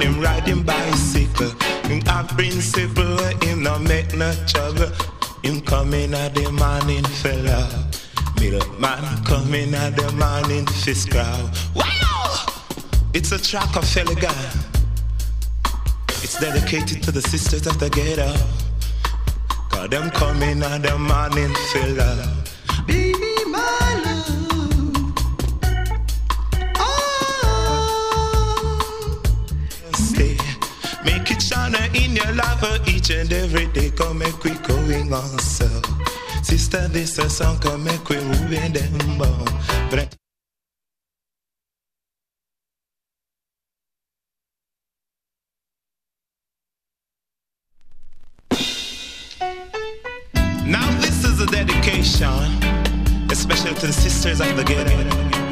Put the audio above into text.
him ride him bicycle. Him have principle, him no make no trouble. Him coming at the morning fella. Milkman coming at the morning fist crowd. Wow! It's a track of fella guy. It's dedicated to the sisters of the ghetto. Cause them coming at the morning fella. Baby, my love. Oh, stay. Make it shine in your life each and every day. Come make we going on so. Sister, this a song come make we moving them bone. Now this is a dedication, especially to the sisters of the ghetto.